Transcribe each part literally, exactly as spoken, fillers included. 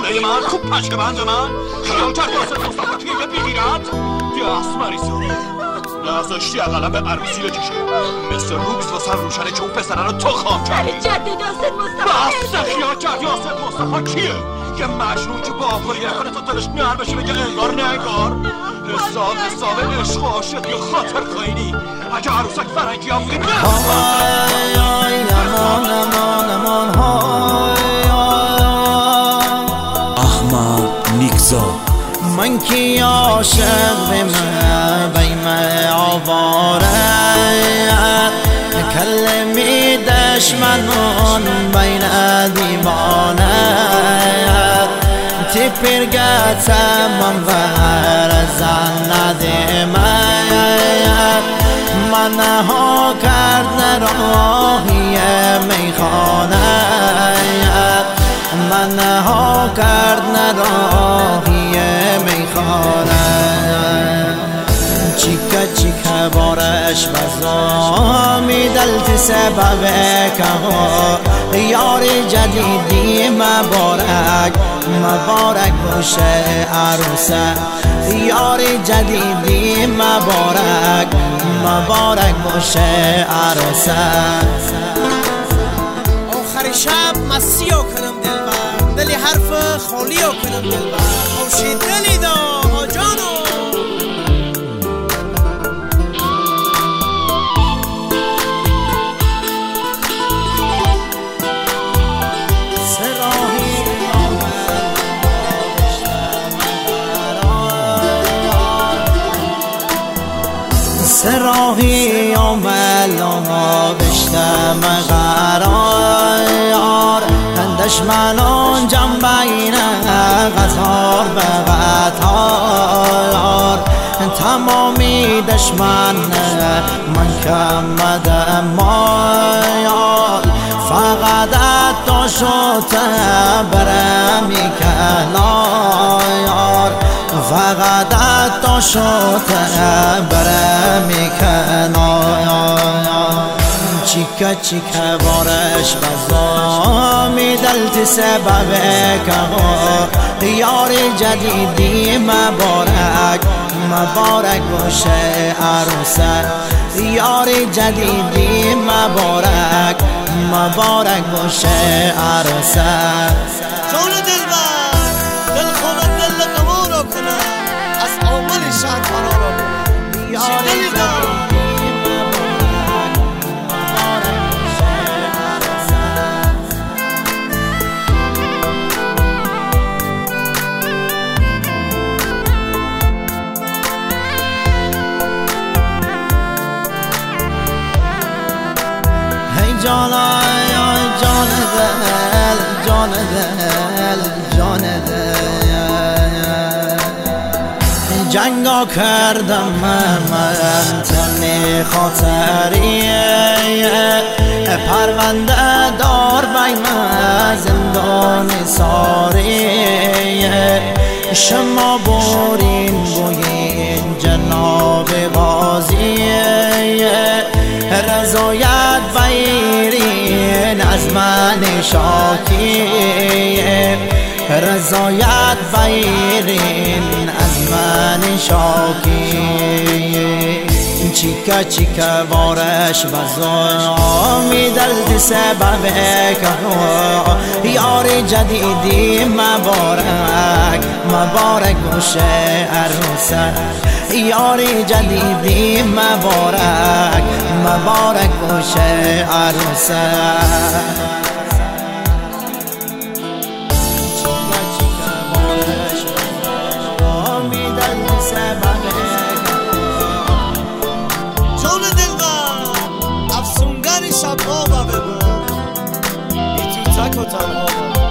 لوله من خوب پشک بند من خیال کرد واسه مصطفی توی یه بیغیرت دست مریضا نذاشتی اقلا به عروسی بکشه مثل روز واسه روشنه که اون پسره رو تو خواب کردی سر جد یاسر مصطفی بس خیال کرد یاسر مصطفی کیه؟ یه مجنون که با آفریه کنه تا دلش نر بشه بگه انگار نه انگار حساب حساب عشق و عاشق یا خاطر خواهینی اگه عروسک فرنگی هم میده های های امان امان امان های احمد نیکزا من کی عاشق بیم بیم آواره کلمی دشمنان بین دیوانه تی پرگت من ور زن ندیمه من ها کرد نراهی میخانه من ها کرد نراهی میخانه چیکا چیکا بارش بزا میدلت سبب که یار جدیدی مبارک مبارک باشه عروسه یار جدیدی مبارک مبارک باشه عروسه آخر شب مسیح کنم دلبر دلی حرف خالی کنم دلبر خوشی دلی دا آجانو سراهی آمل بشتم قرار دشمنان جمع بین قطار به قطار تمامی دشمن من کمد مایال فقط تو شد برمی کنار فقط تو شد برمی کنار چیکا چیکا بارش بزا میدلت سبب که یار جدیدی مبارک مبارک باشه عروسه یار جدیدی مبارک مبارک باشه عروسه جان دلبر دل خونه دل قمارو کنه از آمل شهر فرارو کنه یار جدیدی جان جان دل جان دل جان دل جنگا کردم من تنی خاطری پرونده دار بیم زندان ساری شما برین بوین جناب قاضی رضایت بیرین از من شاکی رضایت بیرین از من شاکی چیکا چیکا بارش بزا میدلد سبب که یار جدیدی مبارک مبارک باشه عروسه یار جدیدی مبارک مبارک باشه عروسه جان دلبر افسونگر شبها و ببر ای تو تک و تنها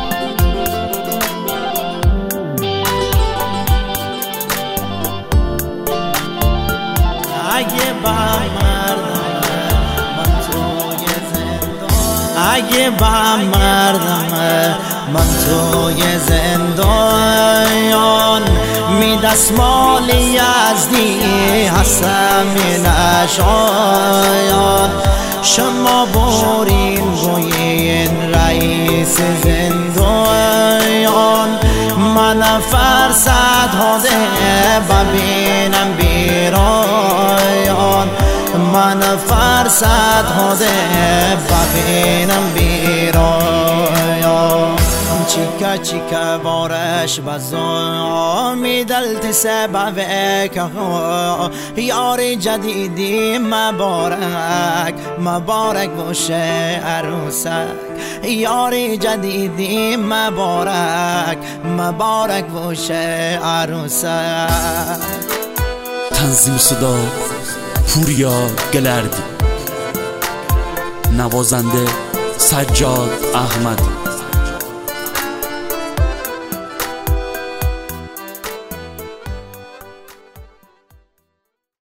اگه با مردم من توی زندان اگه با مردم من توی زندان می دستمال یزدی هستم نشاید شما برین بوین رئیس زندان صد هده ببینم بیرایا چیکا چیکا بارش بزا میدلت سبب که یاری جدیدی مبارک مبارک باشه عروسک یاری جدیدی مبارک مبارک باشه عروسک. تنظیم صدا پوریا گلردی، نوازنده سجاد احمد.